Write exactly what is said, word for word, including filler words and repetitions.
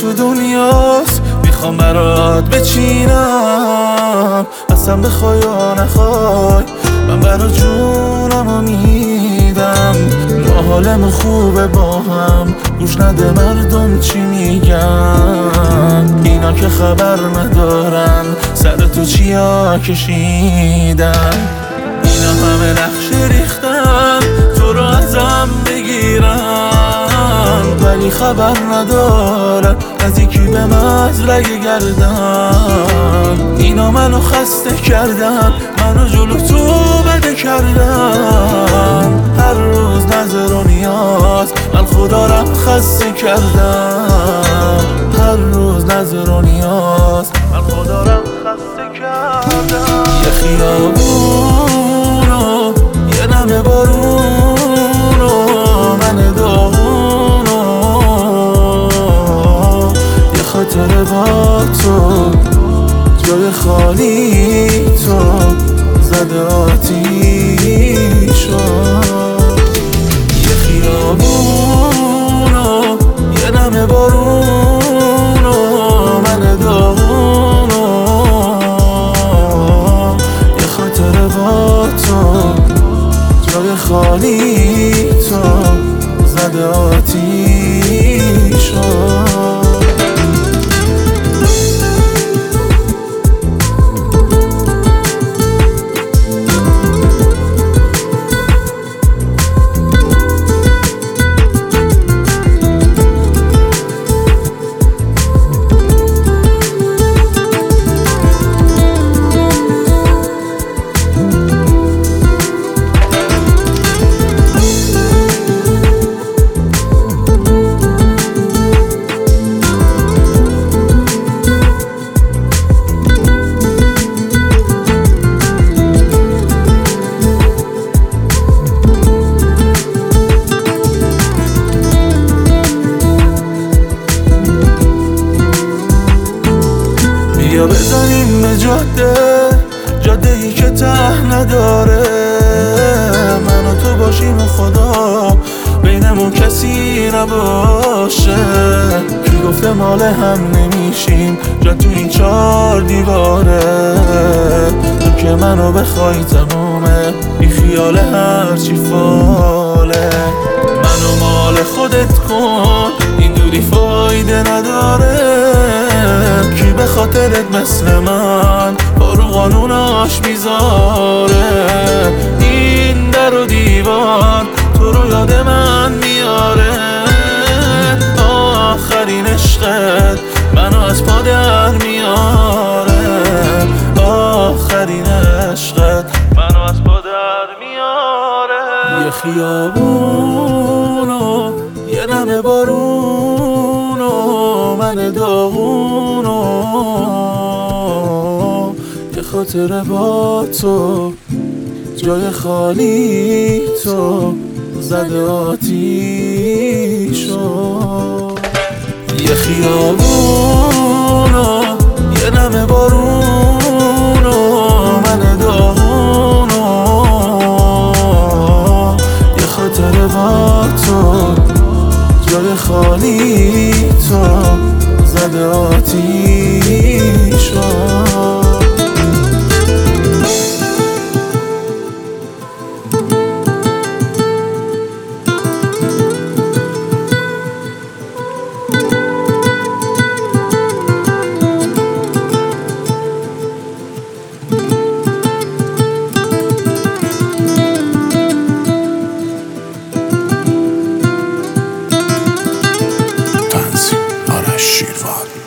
تو دنیاست، میخوام برات بچینم. اصلا بخوای یا نخوای من برات جونمو میدم. ما حالمون خوبه با هم، گوش نده مردم چی میگن. اینا که خبر ندارن سر تو چیا کشیدن. اینا همه نقشه ریختن تو رو ازم بگیرن، ولی خبر ندارن از یکی به مزرعه گردن. اینا منو خسته کردن، منو جلو تو بده کردن. هر روز نظر و نیاز من خدا رم خسته کردم. هر روز نظر و نیاز من خدا رم خسته کردم. یه خیابونو یه نم بارونو من داغونو، یه خاطر با تو جای خالی تو زده آتیشو. یه خیابونو یه نم بارونو من داغونو، یه خاطر با تو جای خالی تو زده آتیشو. بیا بزنیم به جاده، جاده ای که ته نداره. من و تو باشیم و خدا بینمون کسی نباشه. کی گفته مال هم نمیشیم جا تو این چار دیواره. تو که منو بخوای تمومه، بی خیال هرچی فاله. منو مال خودت کن، این دوری فایده نداره. کی به خاطرت مثل من پارو قانوناش میذاره. این در و دیوار تو رو یاد من میاره. آخرین عشقت منو از پا در میاره. آخرین عشقت منو از پا در میاره. یه خیابونو یه نم بارونو من داغونو، یه خاطر با تو جای خالی تو زده آتیشو. یه خیابونو یه نم بارونو من داغونو، یه خاطر با تو جای خالی تو زده آتیشو. تنظیم آرش شیروان.